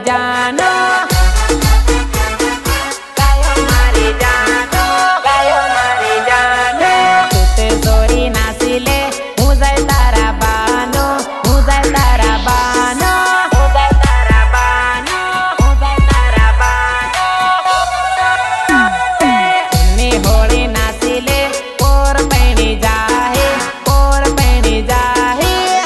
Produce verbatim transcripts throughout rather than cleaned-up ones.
जानो गायो मारी जानो गायो मारी जानो तूते सोरी नासी ले हूँ जाए तारा बानो हूँ जाए तारा बानो हूँ जाए तारा बानो हूँ जाए तारा बानो उन्नी होली नासी ले और पैनी जाहे और पैनी जाहे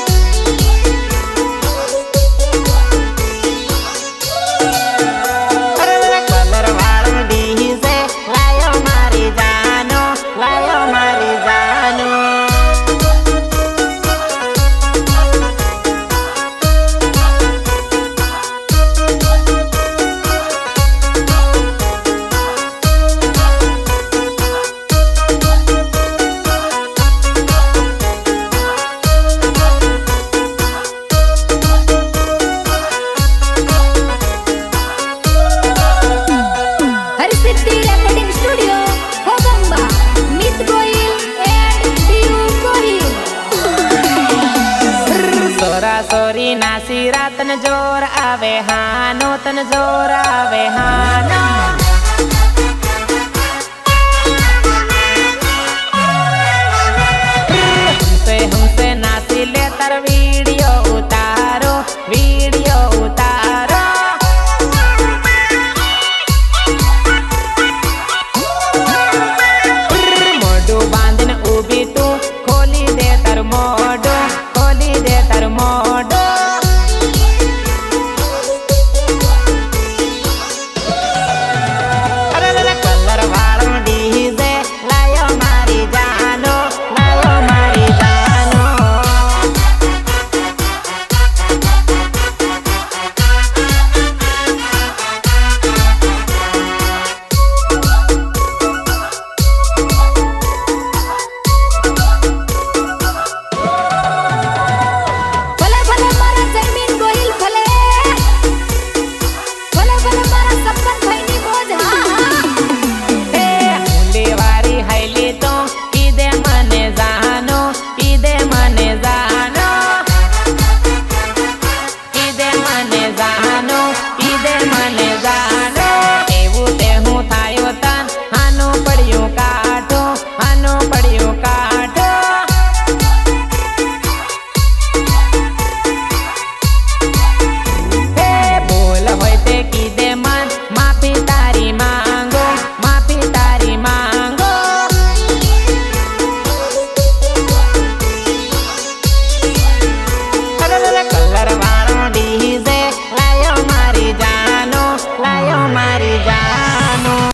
सोरी नासी रातन जोर आवे हानो तन जोर आवे हानो।